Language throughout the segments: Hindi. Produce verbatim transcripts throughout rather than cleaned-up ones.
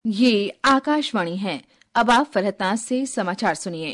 ये आकाशवाणी है। अब आप फरहत से समाचार सुनिए।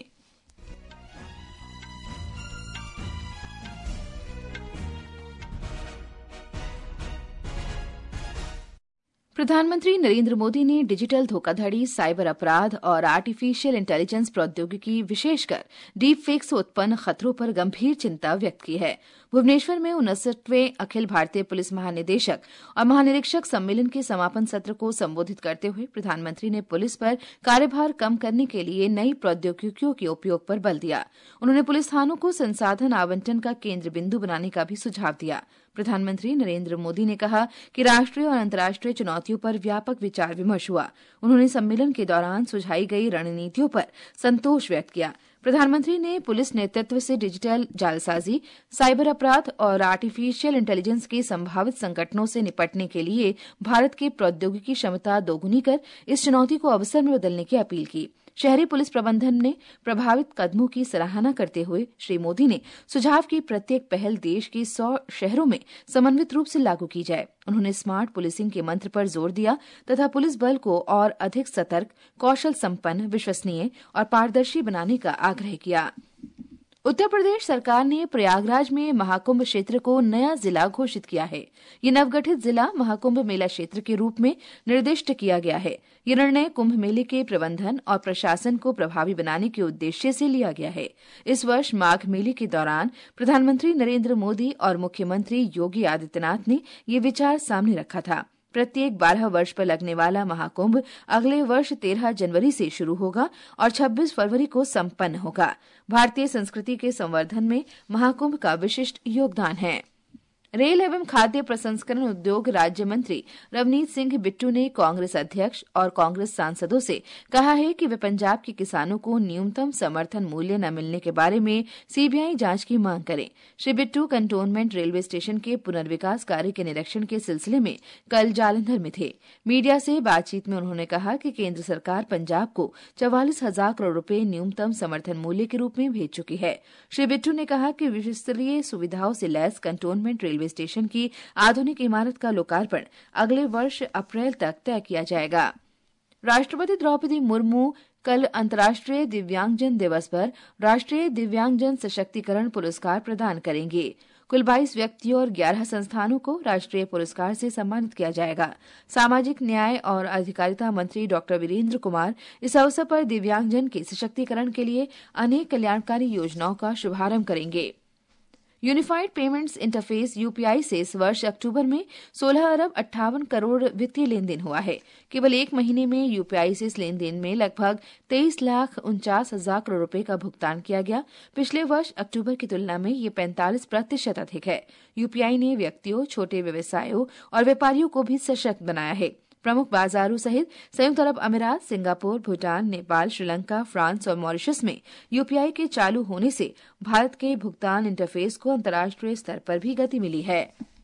प्रधानमंत्री नरेंद्र मोदी ने डिजिटल धोखाधड़ी, साइबर अपराध और आर्टिफिशियल इंटेलिजेंस प्रौद्योगिकी, विशेषकर डीप फेक से उत्पन्न खतरों पर गंभीर चिंता व्यक्त की है। भुवनेश्वर में उनसठवें अखिल भारतीय पुलिस महानिदेशक और महानिरीक्षक सम्मेलन के समापन सत्र को संबोधित करते हुए प्रधानमंत्री ने पुलिस पर कार्यभार कम करने के लिए नई प्रौद्योगिकियों के उपयोग पर बल दिया। उन्होंने पुलिस थानों को संसाधन आवंटन का केंद्र बिंदु बनाने का भी सुझाव दिया। प्रधानमंत्री नरेंद्र मोदी ने कहा कि राष्ट्रीय और अंतर्राष्ट्रीय चुनौतियों पर व्यापक विचार विमर्श हुआ। उन्होंने सम्मेलन के दौरान सुझाई गई रणनीतियों पर संतोष व्यक्त किया। प्रधानमंत्री ने पुलिस नेतृत्व से डिजिटल जालसाजी, साइबर अपराध और आर्टिफिशियल इंटेलिजेंस के संभावित संगठनों से निपटने के लिए भारत की प्रौद्योगिकी क्षमता दोगुनी कर इस चुनौती को अवसर में बदलने की अपील की। शहरी पुलिस प्रबंधन ने प्रभावित कदमों की सराहना करते हुए श्री मोदी ने सुझाव की प्रत्येक पहल देश के सौ शहरों में समन्वित रूप से लागू की जाए। उन्होंने स्मार्ट पुलिसिंग के मंत्र पर जोर दिया तथा पुलिस बल को और अधिक सतर्क, कौशल संपन्न, विश्वसनीय और पारदर्शी बनाने का आग्रह किया। उत्तर प्रदेश सरकार ने प्रयागराज में महाकुंभ क्षेत्र को नया जिला घोषित किया है। ये नवगठित जिला महाकुंभ मेला क्षेत्र के रूप में निर्दिष्ट किया गया है। ये निर्णय कुंभ मेले के प्रबंधन और प्रशासन को प्रभावी बनाने के उद्देश्य से लिया गया है। इस वर्ष माघ मेले के दौरान प्रधानमंत्री नरेंद्र मोदी और मुख्यमंत्री योगी आदित्यनाथ ने ये विचार सामने रखा था। प्रत्येक बारह वर्ष पर लगने वाला महाकुंभ अगले वर्ष तेरह जनवरी से शुरू होगा और छब्बीस फरवरी को संपन्न होगा। भारतीय संस्कृति के संवर्धन में महाकुंभ का विशिष्ट योगदान है। रेल एवं खाद्य प्रसंस्करण उद्योग राज्य मंत्री रवनीत सिंह बिट्टू ने कांग्रेस अध्यक्ष और कांग्रेस सांसदों से कहा है कि वे पंजाब के किसानों को न्यूनतम समर्थन मूल्य न मिलने के बारे में सीबीआई जांच की मांग करें। Shri Bittu cantonment railway station के पुनर्विकास कार्य के निरीक्षण के सिलसिले में कल जालंधर में थे। मीडिया से बातचीत में उन्होंने कहा कि केंद्र सरकार पंजाब को चौवालीस हजार करोड़ रुपए न्यूनतम समर्थन मूल्य के रूप में भेज चुकी है। श्री बिट्टू ने कहा कि विश्वस्तरीय सुविधाओं से लैस कंटोनमेंट रेलवे स्टेशन की आधुनिक इमारत का लोकार्पण अगले वर्ष अप्रैल तक तय किया जाएगा। राष्ट्रपति द्रौपदी मुर्मू कल अंतर्राष्ट्रीय दिव्यांगजन दिवस पर राष्ट्रीय दिव्यांगजन सशक्तिकरण पुरस्कार प्रदान करेंगे। कुल बाईस व्यक्तियों और ग्यारह संस्थानों को राष्ट्रीय पुरस्कार से सम्मानित किया जाएगा। सामाजिक न्याय और अधिकारिता मंत्री डॉक्टर वीरेंद्र कुमार इस अवसर पर दिव्यांगजन के सशक्तिकरण के लिए अनेक कल्याणकारी योजनाओं का शुभारंभ करेंगे। यूनिफाइड पेमेंट्स इंटरफेस यूपीआई से इस वर्ष अक्टूबर में सोलह अरब अट्ठावन करोड़ वित्तीय लेन देन हुआ है। केवल एक महीने में यूपीआई से इस लेन देन में लगभग तेईस लाख उनचास हजार करोड़ रुपए का भुगतान किया गया। पिछले वर्ष अक्टूबर की तुलना में ये पैंतालीस प्रतिशत अधिक है। यूपीआई ने व्यक्तियों, छोटे व्यवसायों और व्यापारियों को भी सशक्त बनाया है। प्रमुख बाजारों सहित संयुक्त अरब अमीरात, सिंगापुर, भूटान, नेपाल, श्रीलंका, फ्रांस और मॉरिशस में यूपीआई के चालू होने से भारत के भुगतान इंटरफेस को अंतर्राष्ट्रीय स्तर पर भी गति मिली है।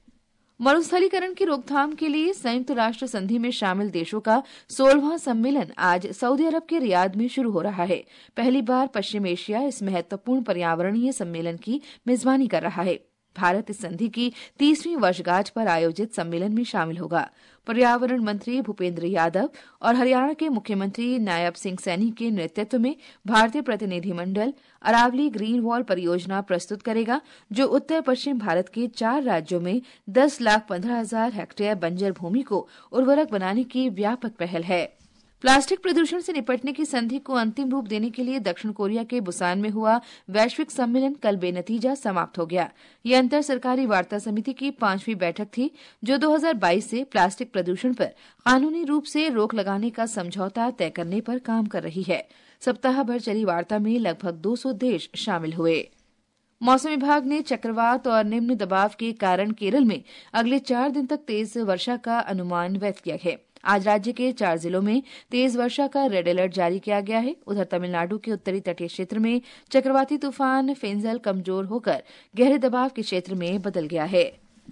मरुस्थलीकरण की रोकथाम के लिए संयुक्त राष्ट्र संधि में शामिल देशों का सोलहवां सम्मेलन आज सऊदी अरब के रियाद में शुरू हो रहा है। पहली बार पश्चिम एशिया इस महत्वपूर्ण पर्यावरणीय सम्मेलन की मेजबानी कर रहा है। भारत इस संधि की तीसवीं वर्षगांठ पर आयोजित सम्मेलन में शामिल होगा। पर्यावरण मंत्री भूपेंद्र यादव और हरियाणा के मुख्यमंत्री नायब सिंह सैनी के नेतृत्व में भारतीय प्रतिनिधिमंडल अरावली ग्रीन वॉल परियोजना प्रस्तुत करेगा, जो उत्तर पश्चिम भारत के चार राज्यों में दस लाख पंद्रह हजार हेक्टेयर बंजर भूमि को उर्वरक बनाने की व्यापक पहल है। प्लास्टिक प्रदूषण से निपटने की संधि को अंतिम रूप देने के लिए दक्षिण कोरिया के बुसान में हुआ वैश्विक सम्मेलन कल बेनतीजा समाप्त हो गया। यह अंतर सरकारी वार्ता समिति की पांचवी बैठक थी, जो दो हजार बाईस से प्लास्टिक प्रदूषण पर कानूनी रूप से रोक लगाने का समझौता तय करने पर काम कर रही है। सप्ताह भर चली वार्ता में लगभग दो सौ देश शामिल हुए। मौसम विभाग ने चक्रवात और निम्न दबाव के कारण केरल में अगले चार दिन तक तेज वर्षा का अनुमान व्यक्त किया है। आज राज्य के चार जिलों में तेज वर्षा का रेड अलर्ट जारी किया गया है। उधर तमिलनाडु के उत्तरी तटीय क्षेत्र में चक्रवाती तूफान फेंजल कमजोर होकर गहरे दबाव के क्षेत्र में बदल गया है।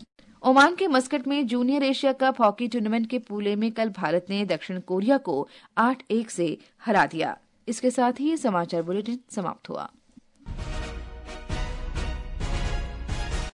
ओमान के मस्कट में junior Asia cup hockey tournament के पूले में कल भारत ने दक्षिण कोरिया को आठ एक से हरा दिया। इसके साथ ही ये समाचार बुलेटिन समाप्त हुआ।